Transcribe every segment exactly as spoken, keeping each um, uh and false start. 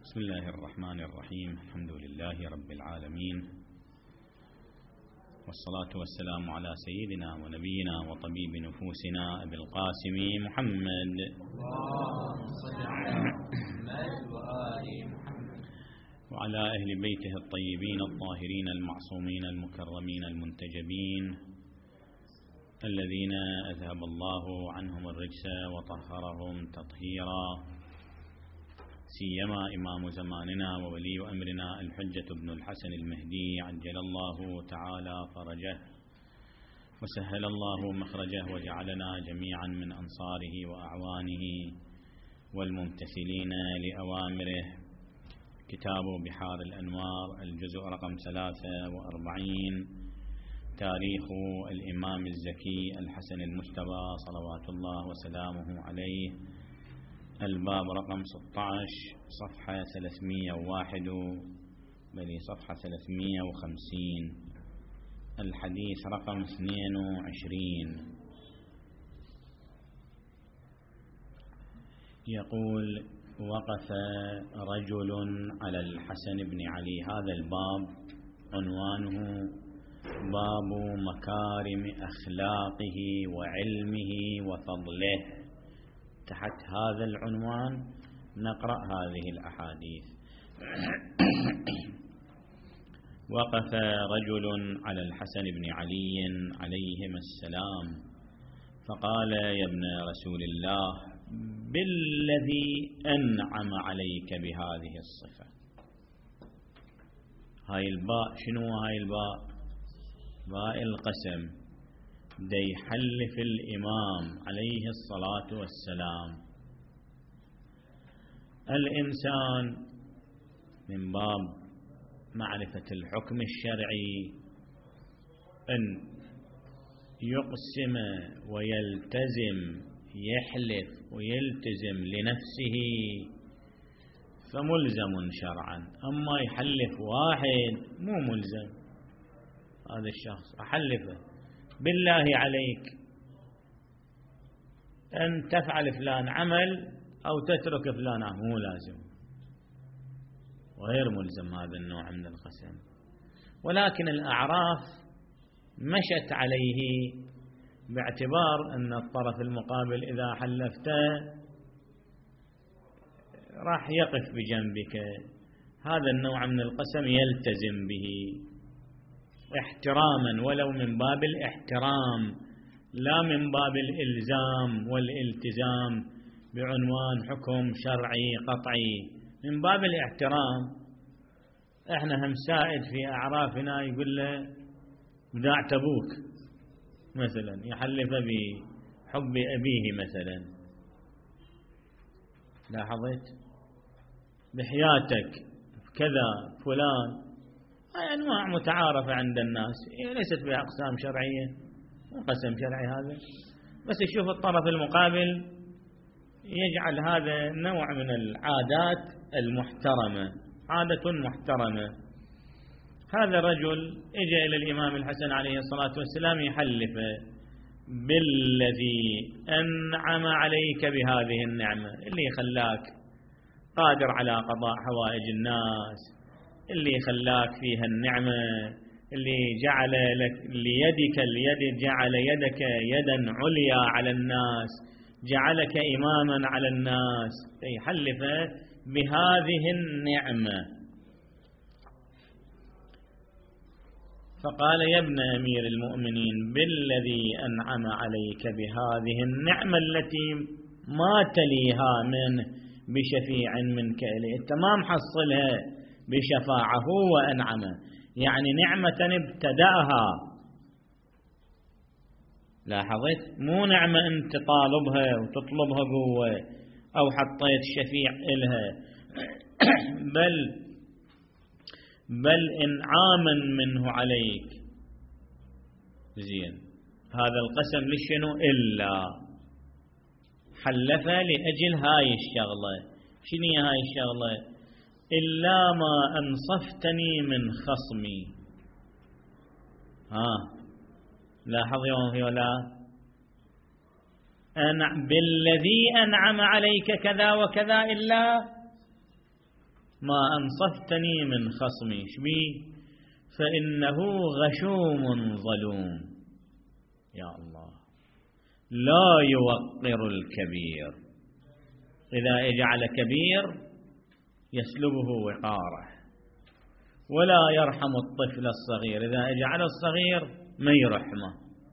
بسم الله الرحمن الرحيم. الحمد لله رب العالمين، والصلاة والسلام على سيدنا ونبينا وطبيب نفوسنا أبي القاسم محمد وعلى أهل بيته الطيبين الطاهرين المعصومين المكرمين المنتجبين الذين أذهب الله عنهم الرجس وطهرهم تطهيرا، سيما إمام زماننا وولي أمرنا الحجة بن الحسن المهدي عجل الله تعالى فرجه وسهل الله مخرجه، وجعلنا جميعا من أنصاره وأعوانه والممتثلين لأوامره. كتاب بحار الأنوار، الجزء رقم ثلاثة وأربعين، تاريخ الإمام الزكي الحسن المجتبى صلوات الله وسلامه عليه، الباب رقم ستة عشر، صفحة ثلاثمئة وواحد، بل صفحة ثلاثمئة وخمسين، الحديث رقم اثنين وعشرين. يقول: وقف رجل على الحسن بن علي. هذا الباب عنوانه باب مكارم أخلاقه وعلمه وفضله. تحت هذا العنوان نقرأ هذه الأحاديث. وقف رجل على الحسن بن علي عليهما السلام فقال: يا ابن رسول الله، بالذي أنعم عليك بهذه الصفة. هاي الباء شنو؟ هاي الباء باء القسم، دي حلف الإمام عليه الصلاة والسلام. الإنسان من باب معرفة الحكم الشرعي أن يقسم ويلتزم، يحلف ويلتزم لنفسه فملزم شرعا، أما يحلف واحد مو ملزم. هذا الشخص أحلفه: بالله عليك أن تفعل فلان عمل أو تترك فلان عمل، مو لازم، وغير ملزم هذا النوع من القسم. ولكن الأعراف مشت عليه باعتبار أن الطرف المقابل إذا حلفته راح يقف بجنبك. هذا النوع من القسم يلتزم به احتراما، ولو من باب الاحترام لا من باب الإلزام والالتزام بعنوان حكم شرعي قطعي، من باب الاحترام. احنا هم سائد في أعرافنا يقول له وداع تبوك مثلا، يحلف بحب أبيه مثلا، لاحظت؟ بحياتك كذا فلان. هاي أنواع متعارفة عند الناس، هي ليست بها أقسام شرعية، مو قسم شرعي هذا، بس يشوف الطرف المقابل يجعل هذا نوع من العادات المحترمة، عادة محترمة. هذا الرجل اجى إلى الإمام الحسن عليه الصلاة والسلام يحلف: بالذي أنعم عليك بهذه النعمة، اللي خلاك قادر على قضاء حوائج الناس، اللي خلاك فيها النعمة، اللي جعل لك ليدك اليد، جعل يدك يدا عليا على الناس، جعلك إماما على الناس، يحلف بهذه النعمة. فقال: يا ابن أمير المؤمنين، بالذي أنعم عليك بهذه النعمة التي ما تليها منه بشفيع منك إليه. أنت ما محصلها بشفاعه وأنعمه، يعني نعمة ابتدأها، لاحظت؟ مو نعمة أنت طالبها وتطلبها قوة أو حطيت شفيع إلها، بل بل إنعاما منه عليك. زين، هذا القسم لشنو؟ إلا حلف لأجل هاي الشغلة. شنو هاي الشغلة؟ إلا ما أنصفتني من خصمي. ها لاحظ يا ولا أن بالذي أنعم عليك كذا وكذا، إلا ما أنصفتني من خصمي شبيه فإنه غشوم ظلوم. يا الله، لا يوقر الكبير، إذا اجعل كبير يسلبه وقاره، ولا يرحم الطفل الصغير، إذا اجعل الصغير ما يرحمه.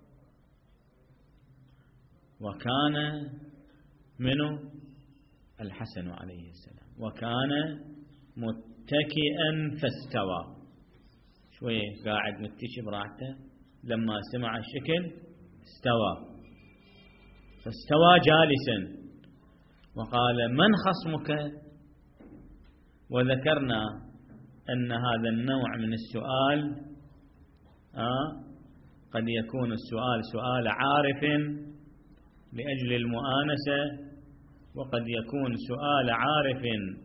وكان منه الحسن عليه السلام، وكان متكئا فاستوى، شوية قاعد متكئ براحته، لما سمع الشكل استوى، فاستوى جالسا وقال: من خصمك؟ وذكرنا أن هذا النوع من السؤال آه قد يكون السؤال سؤال عارف لأجل المؤانسة، وقد يكون سؤال عارف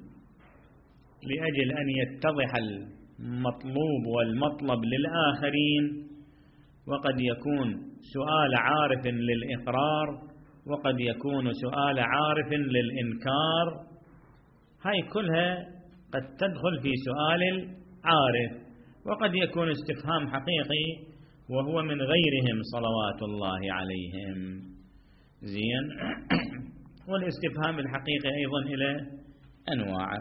لأجل أن يتضح المطلوب والمطلب للآخرين، وقد يكون سؤال عارف للإقرار، وقد يكون سؤال عارف للإنكار. هاي كلها قد تدخل في سؤال العارف، وقد يكون استفهام حقيقي وهو من غيرهم صلوات الله عليهم. زين. والاستفهام الحقيقي أيضا إلى أنواع.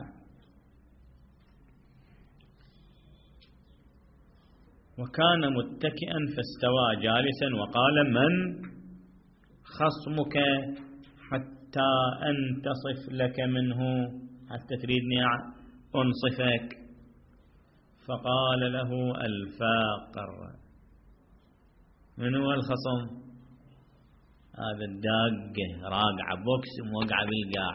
وكان متكئا فاستوى جالسا وقال: من خصمك حتى أنتصف لك منه، حتى تريدني أنصفك. فقال له: الفاقر. من هو الخصم؟ هذا الداقة راقعة بوكس موقعة بالقاع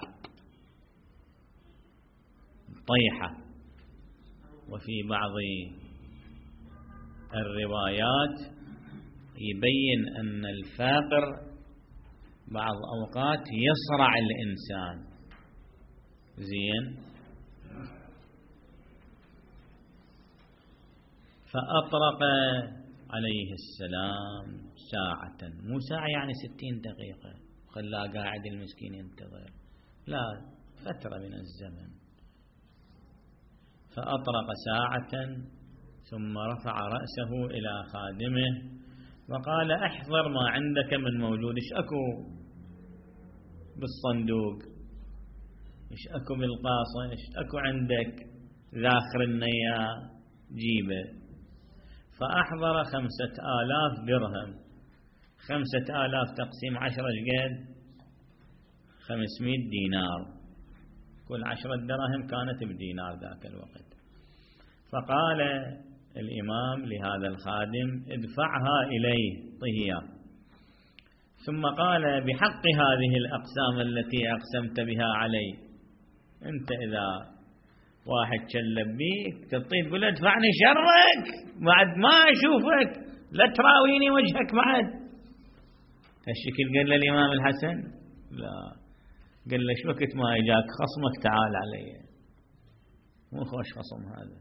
طيحة. وفي بعض الروايات يبين أن الفاقر بعض أوقات يصرع الإنسان. زين. فأطرق عليه السلام ساعة، مو ساعة يعني ستين دقيقة خلاه قاعد المسكين ينتظر، لا، فترة من الزمن. فأطرق ساعة ثم رفع رأسه إلى خادمه وقال: احضر ما عندك من موجود. ايش اكو بالصندوق؟ ايش اكو بالقاصة؟ ايش اكو عندك ذاخر النيا؟ جيبه. فأحضر خمسة آلاف درهم. خمسة آلاف تقسيم عشرة قد خمسمائة دينار، كل عشرة دراهم كانت بدينار ذاك الوقت. فقال الإمام لهذا الخادم: ادفعها إليه طهيا. ثم قال: بحق هذه الأقسام التي أقسمت بها علي، أنت إذا واحد شلب بيك تطيب تقول ادفعني شرك بعد ما أشوفك، لا تراويني وجهك بعد. هالشكل قال الإمام الحسن؟ لا، قال له: شو وقت ما إجاك خصمك تعال علي، مو خوش خصم هذا،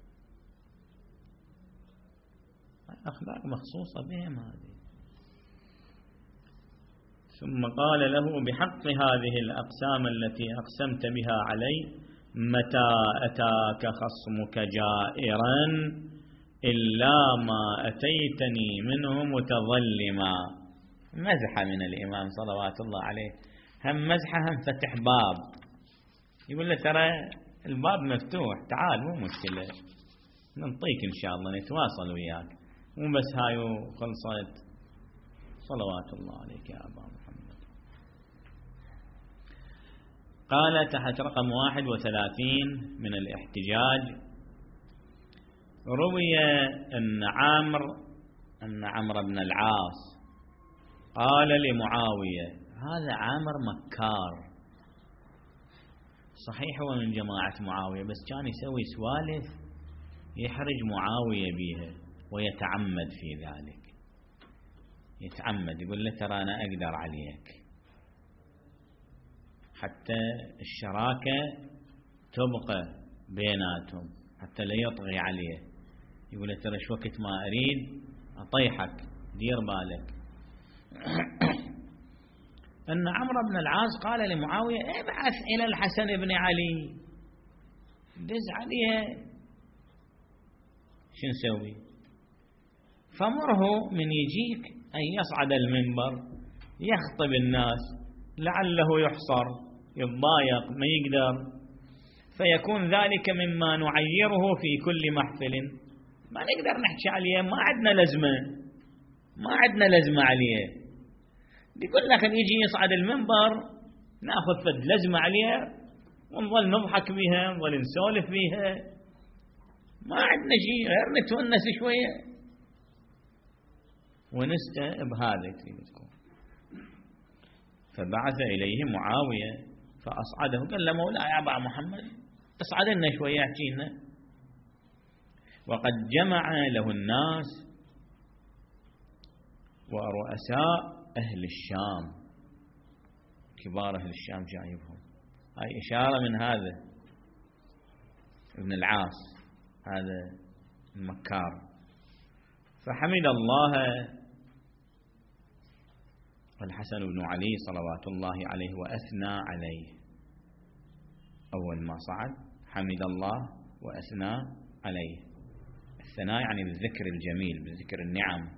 أخلاق مخصوصة بهم هذه. ثم قال له: بحق هذه الأقسام التي أقسمت بها علي، متى أتاك خصمك جائرا إلا ما أتيتني منه متظلما. مزحة من الإمام صلوات الله عليه، هم مزحة هم فتح باب، يقول له: ترى الباب مفتوح، تعال مو مشكلة، ننطيك إن شاء الله، نتواصل وياك، مو بس هاي خلصت. صلوات الله عليك يا أبا محمد. قال تحت رقم واحد وثلاثين من الاحتجاج: روي أن عامر أن عمرو بن العاص قال لمعاوية، هذا عامر مكار، صحيح هو من جماعة معاوية، بس كان يسوي سوالف يحرج معاوية بيها ويتعمد في ذلك، يتعمد يقول له: ترى أنا أقدر عليك، حتى الشراكة تبقى بيناتهم، حتى لا يطغي عليه، يقول له: ترى شو وقت ما أريد أطيحك، دير بالك. أن عمرو بن العاص قال لمعاوية: ابعث إلى الحسن بن علي دز عليها شو نسوي؟ فمره من يجيك أن يصعد المنبر يخطب الناس لعله يحصر يتضايق ما يقدر، فيكون ذلك مما نعيره في كل محفل، ما نقدر نحكي عليه، ما عندنا لزمة ما عندنا لزمة عليه. يقول لك يجي يصعد المنبر ناخذ فد لزمة عليه ونظل نضحك بها ونظل نسولف بها، ما عندنا شيء غير نتونس شوية ونسته بهذا تريد تكون. فبعث إليه معاوية فأصعده، قال له مولاي يا أبا محمد اصعد لنا شوية احكي لنا. وقد جمع له الناس ورؤساء أهل الشام، كبار أهل الشام جايبهم، هاي إشارة من هذا ابن العاص هذا المكار. فحمد الله الحسن بن علي صلوات الله عليه وأثنى عليه. أول ما صعد حمد الله وأثنى عليه، الثناء يعني بالذكر الجميل بالذكر النعم.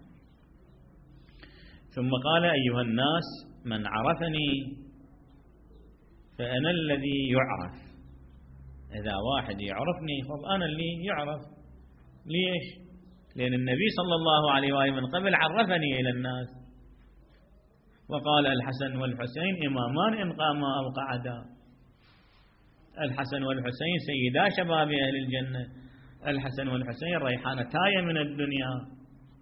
ثم قال أيها الناس من عرفني فأنا الذي يعرف. إذا واحد يعرفني فأنا اللي يعرف. ليش؟ لأن النبي صلى الله عليه وآله من قبل عرفني إلى الناس. وقال الحسن والحسين إمامان إن قاما أو قعدا. الحسن والحسين سيدا شباب أهل الجنة، الحسن والحسين ريحانتاي من الدنيا.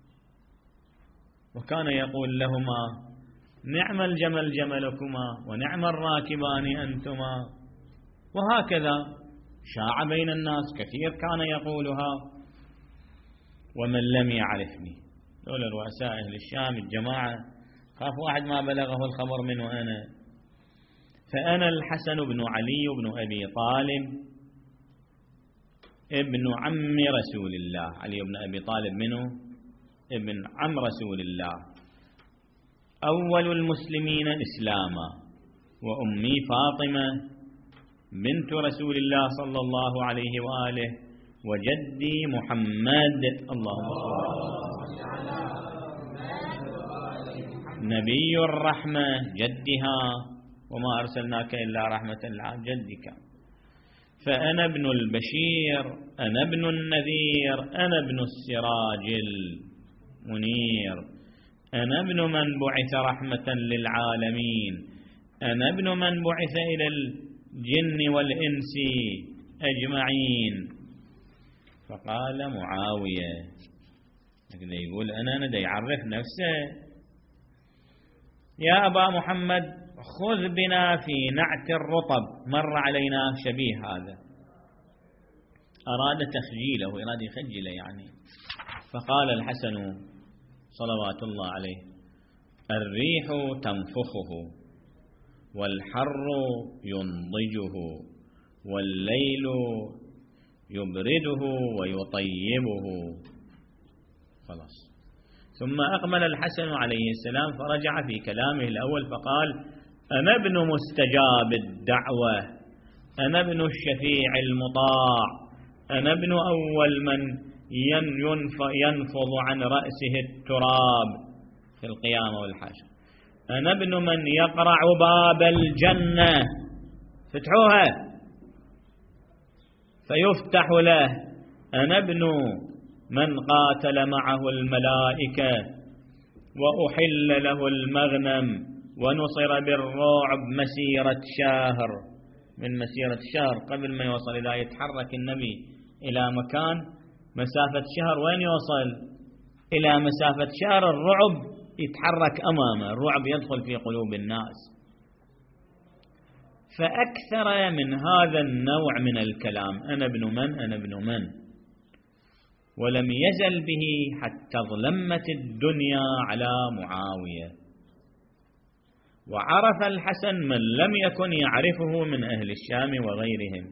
وكان يقول لهما نعم الجمل جملكما ونعم الراكبان أنتما. وهكذا شاع بين الناس كثير كان يقولها. ومن لم يعرفني، دول رؤساء أهل الشام الجماعة خاف واحد ما بلغه الخبر منه أنا. فأنا الحسن بن علي بن أبي طالب ابن عم رسول الله. علي بن أبي طالب منه ابن عم رسول الله، أول المسلمين إسلاما، وأمي فاطمة بنت رسول الله صلى الله عليه وآله، وجدي محمد اللهم صل على نبي الرحمة جدها، وما أرسلناك إلا رحمة للعالمين جدك. فأنا ابن البشير، أنا ابن النذير، أنا ابن السراج المنير، أنا ابن من بعث رحمة للعالمين، أنا ابن من بعث إلى الجن والإنس أجمعين. فقال معاوية يقول أنا ندى يعرف نفسه. يا أبا محمد خذ بنا في نعت الرطب، مر علينا شبيه هذا، أراد تخجيله، أراد يخجله يعني. فقال الحسن صلوات الله عليه الريح تنفخه والحر ينضجه والليل يبرده ويطيبه. خلاص. ثم أقبل الحسن عليه السلام فرجع في كلامه الأول فقال أنا ابن مستجاب الدعوة، أنا ابن الشفيع المطاع، أنا ابن أول من ينفض عن رأسه التراب في القيامة والحشر، أنا ابن من يقرع باب الجنة فتحوها فيفتح له، أنا ابن من قاتل معه الملائكة وأحل له المغنم ونصر بالرعب مسيرة شهر. من مسيرة شهر قبل ما يوصل إذا يتحرك النبي إلى مكان مسافة شهر وين يوصل؟ إلى مسافة شهر الرعب يتحرك أمامه، الرعب يدخل في قلوب الناس. فأكثر من هذا النوع من الكلام أنا ابن من أنا ابن من، ولم يزل به حتى ظلمت الدنيا على معاوية. وعرف الحسن من لم يكن يعرفه من أهل الشام وغيرهم.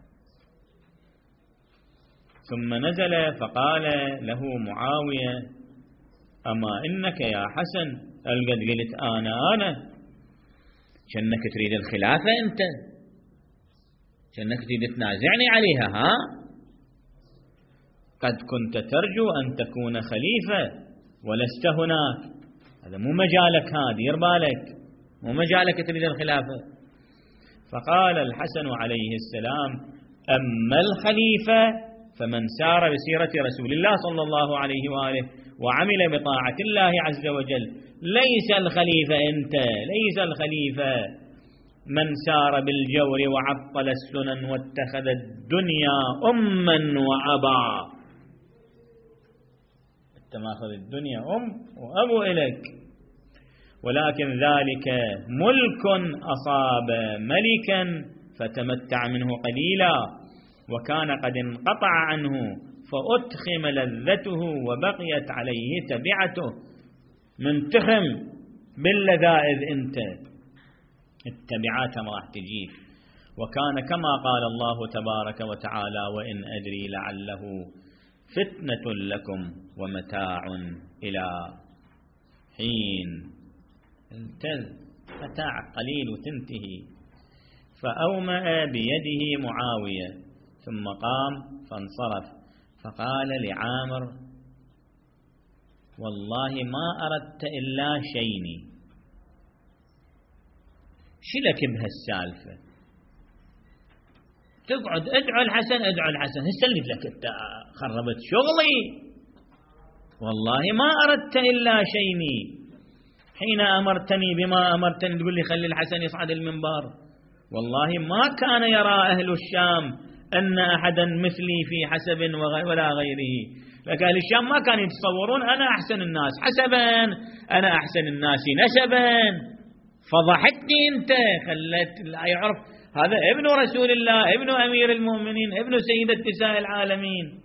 ثم نزل فقال له معاوية أما إنك يا حسن القد قلت أنا أنا كأنك تريد الخلافة أنت، كأنك تريد تنازعني عليها. ها قد كنت ترجو أن تكون خليفة ولست هناك، هذا مو مجالك، هذا دير بالك، مو مجالك تريد الخلافة. فقال الحسن عليه السلام: أما الخليفة فمن سار بسيرة رسول الله صلى الله عليه وآله وعمل بطاعة الله عز وجل. ليس الخليفة أنت، ليس الخليفة من سار بالجور وعطل السنن واتخذ الدنيا أما وأبا. أنت ماخذ الدنيا أم وأبو إليك، ولكن ذلك ملك أصاب ملكا فتمتع منه قليلا وكان قد انقطع عنه فأتخم لذته وبقيت عليه تبعته. منتخم باللذائذ أنت، التبعات ما راح تجيك. وكان كما قال الله تبارك وتعالى: وإن أدري لعله فتنة لكم ومتاع إلى حين. انتهى متاع قليل وتنتهي. فأومأ بيده معاوية ثم قام فانصرف فقال لعامر: والله ما أردت إلا شيني. شلك بهالسالفة؟ تقعد ادعو الحسن ادعو الحسن، هسلف لك انت خربت شغلي. والله ما أردت إلا شيني حين أمرتني بما أمرتني تقول لي خلي الحسن يصعد المنبر. والله ما كان يرى أهل الشام أن أحدا مثلي في حسب ولا غيره. لكن أهل الشام ما كانوا يتصورون أنا أحسن الناس حسبا، أنا أحسن الناس نسبا. فضحتني أنت، خلت لا يعرف هذا ابن رسول الله، ابن أمير المؤمنين، ابن سيد نساء العالمين.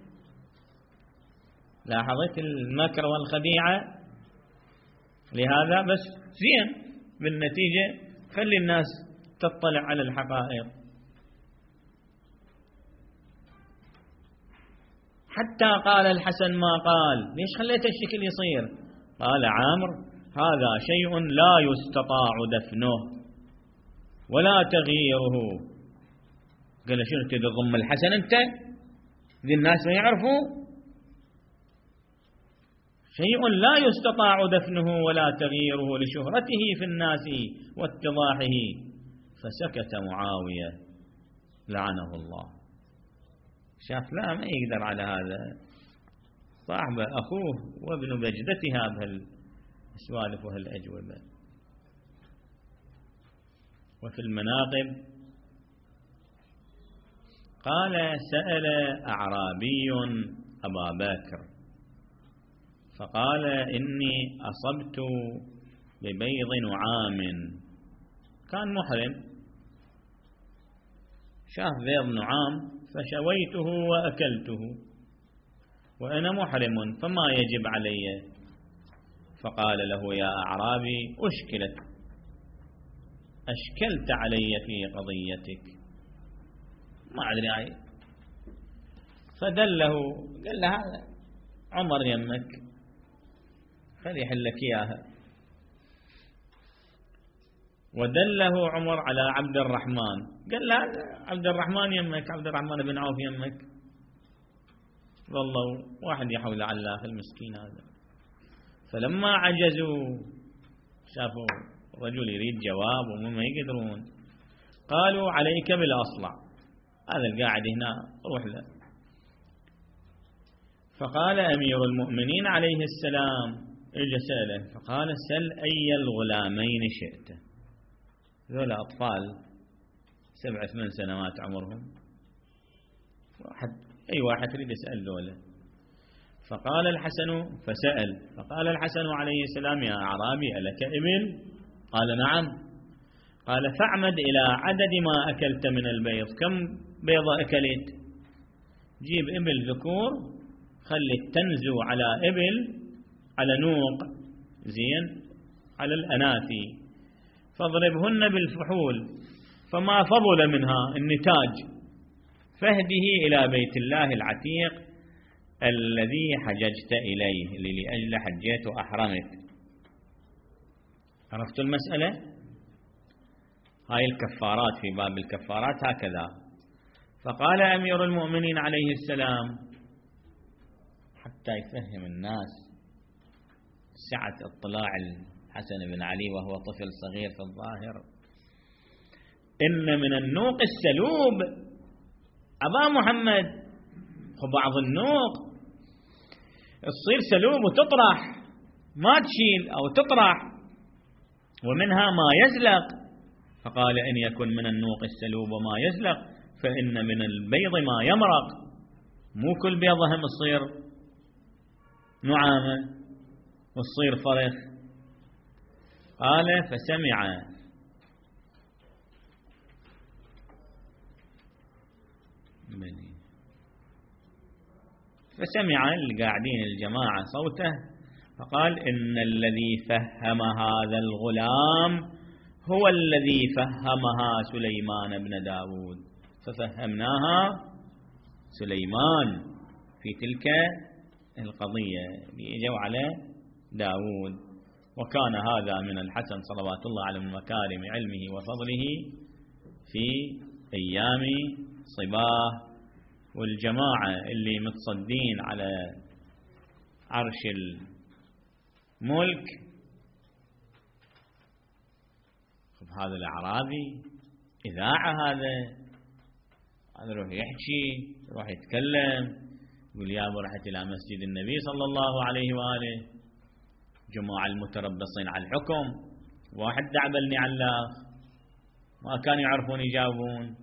لاحظت المكر والخديعة؟ لهذا بس زين بالنتيجة خلي الناس تطلع على الحقائق. حتى قال الحسن ما قال: ليش خليت الشكل يصير؟ قال عامر: هذا شيء لا يستطاع دفنه ولا تغييره. قال: شنو تريد تضم الحسن انت؟ ذي الناس ما يعرفوا شيء لا يستطاع دفنه ولا تغييره لشهرته في الناس واتضاحه. فسكت معاوية لعنه الله. شاف لا ما يقدر على هذا، صاحب أخوه وابن بجدتها بهالسوالف وهالأجوبة. وفي المناقب قال: سأل أعرابي أبا بكر فقال: إني أصبت ببيض نعام. كان محرم، شاف بيض نعام فشويته وأكلته وأنا محرم فما يجب علي. فقال له: يا أعرابي أشكلت أشكلت علي في قضيتك، ما أدري عاي. فدله، قال له: هذا عمر يمك خلي يحلك إياها. ودله عمر على عبد الرحمن، قال له: عبد الرحمن يمك، عبد الرحمن بن عوف يمك. والله واحد يحول على الله المسكين هذا. فلما عجزوا شافوا رجل يريد جواب وهم ما يقدرون، قالوا: عليك بالأصلع، هذا القاعد هنا روح له. فقال أمير المؤمنين عليه السلام اجى سأله فقال: سل أي الغلامين شئت. ذولا أطفال سبع ثمان سنوات عمرهم، واحد أي واحد تريد يسأل ذولا. فقال الحسن فسأل فقال الحسن عليه السلام: يا أعرابي ألك إبل؟ قال: نعم. قال: فاعمد إلى عدد ما أكلت من البيض، كم بيضة أكلت؟ جيب إبل ذكور، خلي تنزو على إبل على نوق زين على الأناثي، فاضربهن بالفحول، فما فضل منها النتاج فاهده إلى بيت الله العتيق الذي حججت إليه، اللي لأجل حجيت وأحرمت. عرفتوا المسألة؟ هاي الكفارات في باب الكفارات هكذا: فقال أمير المؤمنين عليه السلام حتى يفهم الناس سعة اطلاع الحسن بن علي وهو طفل صغير في الظاهر: إن من النوق السلوب أبا محمد. بعض النوق تصير سلوب وتطرح، ما تشيل أو تطرح، ومنها ما يزلق. فقال: إن يكن من النوق السلوب وما يزلق فإن من البيض ما يمرق. مو كل بيضة هم تصير نعامة وتصير فرخ. قال: فسمع فسمع القاعدين الجماعة صوته فقال: إن الذي فهم هذا الغلام هو الذي فهمها سليمان بن داود، ففهمناها سليمان في تلك القضية ليجوا على داود. وكان هذا من الحسن صلوات الله على مكارم علمه وفضله في أيام صباه. والجماعة اللي متصدين على عرش الملك، هذا الأعرابي إذاعة، هذا هذا يروح يحكي، يروح يتكلم، يقول: يا أبو رحت إلى مسجد النبي صلى الله عليه وآله، جماعة المتربصين على الحكم، واحد دعبلني علاخ، ما كانوا يعرفون يجاوبون.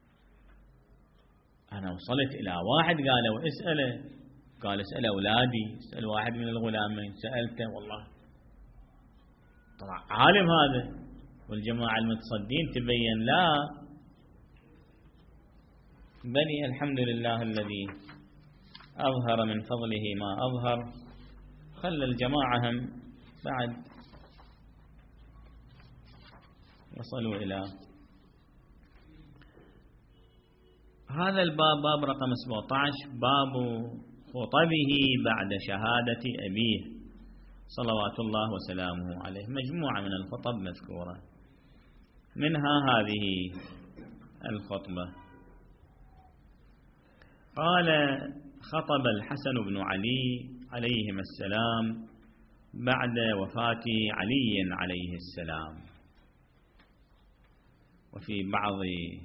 أنا وصلت إلى واحد قالوا اسأله، قال: اسأل أولادي، اسأل واحد من الغلامين. سألته والله طلع عالم هذا. والجماعة المتصدين تبين لا، بني الحمد لله الذي أظهر من فضله ما أظهر، خلى الجماعة هم بعد وصلوا إلى هذا الباب. باب رقم سبعة عشر، باب خطبه بعد شهادة أبيه صلوات الله وسلامه عليه. مجموعة من الخطب مذكورة، منها هذه الخطبة. قال: خطب الحسن بن علي عليهما السلام بعد وفاة علي عليه السلام. وفي بعض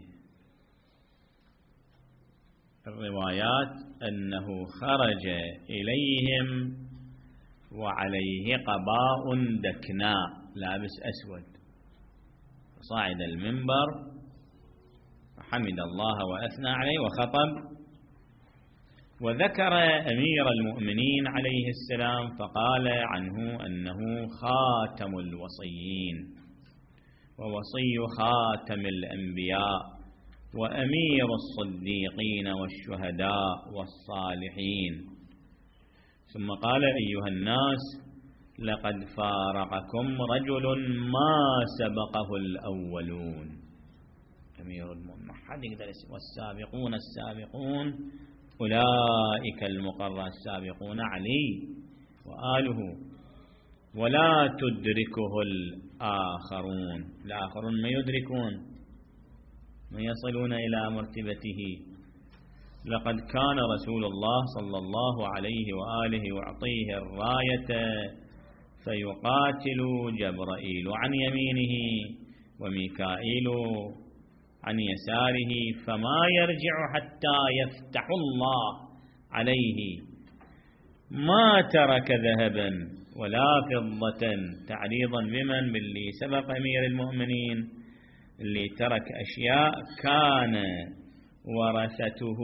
الروايات أنه خرج إليهم وعليه قباء دكناء لابس أسود، صاعد المنبر فحمد الله وأثنى عليه وخطب. وذكر أمير المؤمنين عليه السلام فقال عنه أنه خاتم الوصيين ووصي خاتم الأنبياء وأمير الصديقين والشهداء والصالحين. ثم قال: أيها الناس، لقد فارقكم رجل ما سبقه الأولون. أمير المؤمنين حد يقدر يسمع والسابقون السابقون أولئك المقرى السابقون علي وآله، ولا تدركه الآخرون. الآخرون ما يدركون، ما يصلون إلى مرتبته. لقد كان رسول الله صلى الله عليه وآله يعطيه الراية فيقاتل جبرائيل عن يمينه وميكائيل عن يساره، فما يرجع حتى يفتح الله عليه. ما ترك ذهبا ولا فضة، تعريضا بمن؟ باللي سبق أمير المؤمنين، اللي ترك أشياء كان ورثته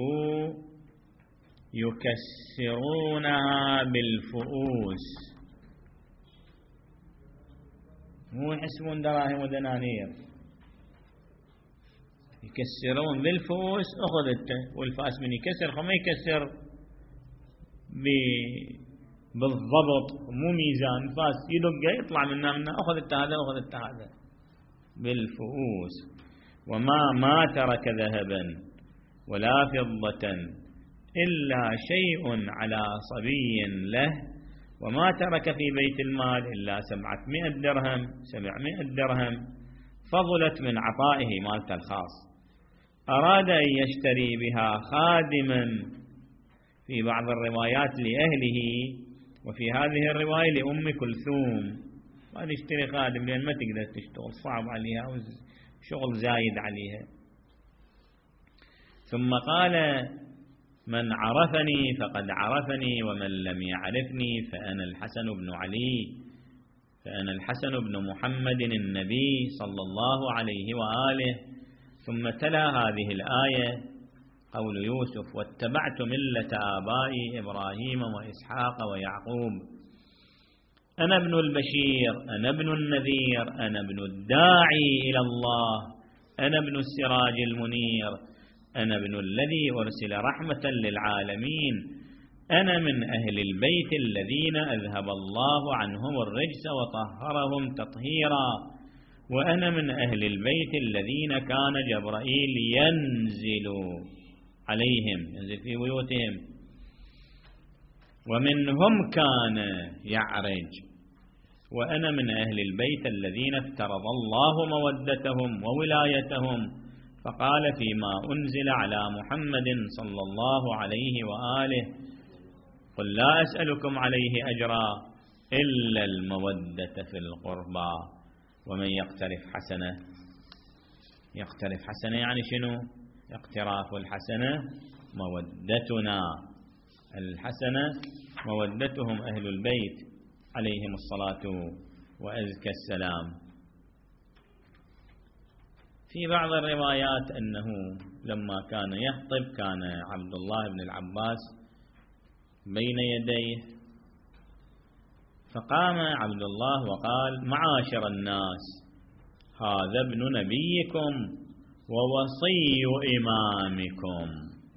يكسرونها بالفؤوس، مو يحسبون دراهم ودنانير، يكسرون بالفؤوس. أخذته، والفاس من يكسر فما يكسر بالضبط، مو ميزان، فاس يدق يطلع منه منه أخذت هذا أخذت هذا بالفؤوس. وما ما ترك ذهبا ولا فضة إلا شيء على صبي له، وما ترك في بيت المال إلا سبعمائة درهم سبعمائة درهم فضلت من عطائه مالته الخاص، أراد أن يشتري بها خادما في بعض الروايات لأهله، وفي هذه الرواية لأم كلثوم. ما تشتري خادم لأن ما تقدر تشتغل، صعب عليها وشغل زايد عليها. ثم قال: من عرفني فقد عرفني، ومن لم يعرفني فأنا الحسن بن علي، فأنا الحسن بن محمد النبي صلى الله عليه وآله. ثم تلا هذه الآية قول يوسف: واتبعت ملة آبائي إبراهيم وإسحاق ويعقوب، أنا ابن البشير، أنا ابن النذير، أنا ابن الداعي إلى الله، أنا ابن السراج المنير، أنا ابن الذي أرسل رحمة للعالمين، أنا من أهل البيت الذين أذهب الله عنهم الرجس وطهرهم تطهيرا، وأنا من أهل البيت الذين كان جبرائيل ينزل عليهم، ينزل في بيوتهم، ومنهم كان يعرج، وأنا من أهل البيت الذين افترض الله مودتهم وولايتهم. فقال: فيما أنزل على محمد صلى الله عليه وآله: قل لا أسألكم عليه أجرا إلا المودة في القربى، ومن يقترف حسنة. يقترف حسنة يعني شنو؟ اقتراف الحسنة مودتنا، الحسنة مودتهم أهل البيت عليهم الصلاة وأزكى السلام. في بعض الروايات أنه لما كان يخطب كان عبد الله بن العباس بين يديه، فقام عبد الله وقال: معاشر الناس، هذا ابن نبيكم ووصي إمامكم،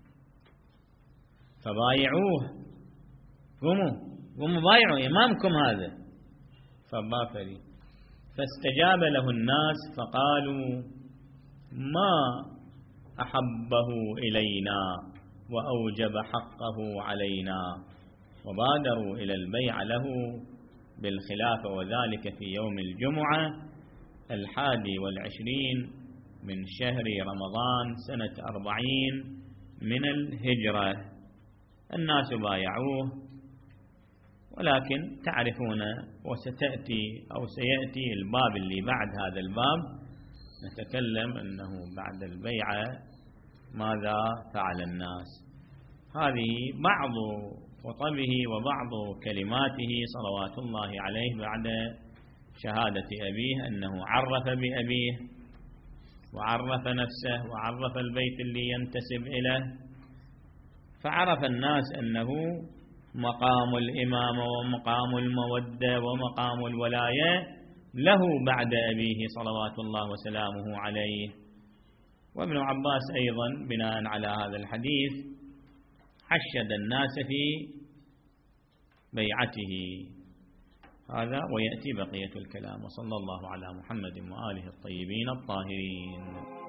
فبايعوه، قوموا قوموا بايعوا إمامكم هذا. فبافري فاستجاب له الناس فقالوا: ما أحبه إلينا وأوجب حقه علينا، وبادروا إلى البيع له بالخلافة، وذلك في يوم الجمعة الحادي والعشرين من شهر رمضان سنة أربعين من الهجرة. الناس بايعوه، ولكن تعرفون وستأتي أو سيأتي الباب اللي بعد هذا الباب نتكلم أنه بعد البيعة ماذا فعل الناس. هذه بعض خطبه وبعض كلماته صلوات الله عليه بعد شهادة أبيه، أنه عرف بأبيه وعرف نفسه وعرف البيت اللي ينتسب إليه، فعرف الناس أنه مقام الإمامة ومقام المودة ومقام الولاية له بعد أبيه صلوات الله وسلامه عليه. وابن عباس أيضا بناء على هذا الحديث حشد الناس في بيعته. هذا ويأتي بقية الكلام. وصلى الله على محمد وآله الطيبين الطاهرين.